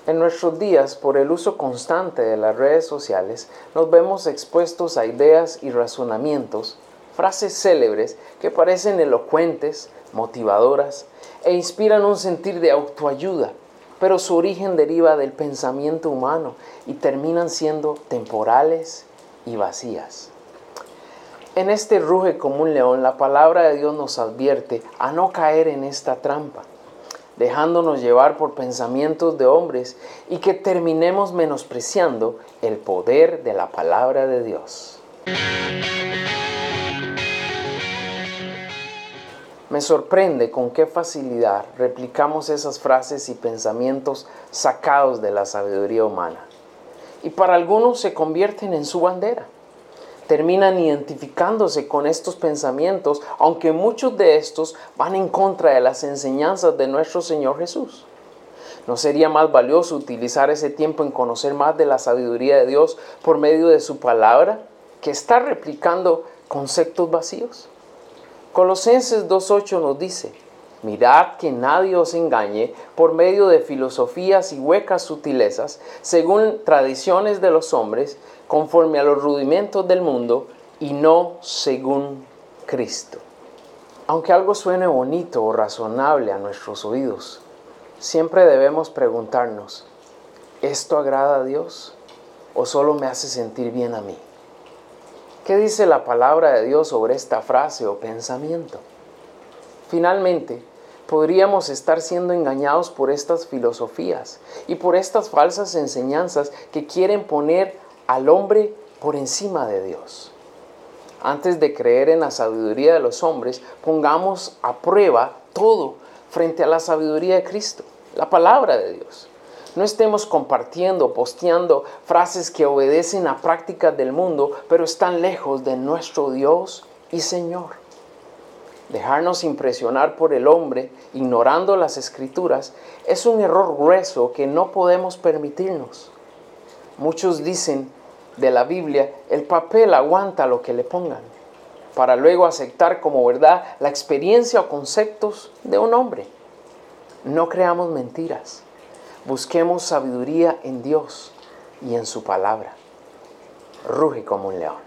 En nuestros días, por el uso constante de las redes sociales, nos vemos expuestos a ideas y razonamientos, frases célebres que parecen elocuentes, motivadoras e inspiran un sentir de autoayuda, pero su origen deriva del pensamiento humano y terminan siendo temporales y vacías. En este ruge como un león, la palabra de Dios nos advierte a no caer en esta trampa, dejándonos llevar por pensamientos de hombres y que terminemos menospreciando el poder de la palabra de Dios. Me sorprende con qué facilidad replicamos esas frases y pensamientos sacados de la sabiduría humana. Y para algunos se convierten en su bandera. Terminan identificándose con estos pensamientos, aunque muchos de estos van en contra de las enseñanzas de nuestro Señor Jesús. ¿No sería más valioso utilizar ese tiempo en conocer más de la sabiduría de Dios por medio de su palabra que estar replicando conceptos vacíos? Colosenses 2:8 nos dice: mirad que nadie os engañe por medio de filosofías y huecas sutilezas, según tradiciones de los hombres, conforme a los rudimentos del mundo, y no según Cristo. Aunque algo suene bonito o razonable a nuestros oídos, siempre debemos preguntarnos: ¿esto agrada a Dios o solo me hace sentir bien a mí? ¿Qué dice la palabra de Dios sobre esta frase o pensamiento? Finalmente, podríamos estar siendo engañados por estas filosofías y por estas falsas enseñanzas que quieren poner al hombre por encima de Dios. Antes de creer en la sabiduría de los hombres, pongamos a prueba todo frente a la sabiduría de Cristo, la palabra de Dios. No estemos compartiendo, posteando frases que obedecen a prácticas del mundo, pero están lejos de nuestro Dios y Señor. Dejarnos impresionar por el hombre, ignorando las Escrituras, es un error grueso que no podemos permitirnos. Muchos dicen de la Biblia: el papel aguanta lo que le pongan, para luego aceptar como verdad la experiencia o conceptos de un hombre. No creamos mentiras. Busquemos sabiduría en Dios y en su palabra. Ruge como un león.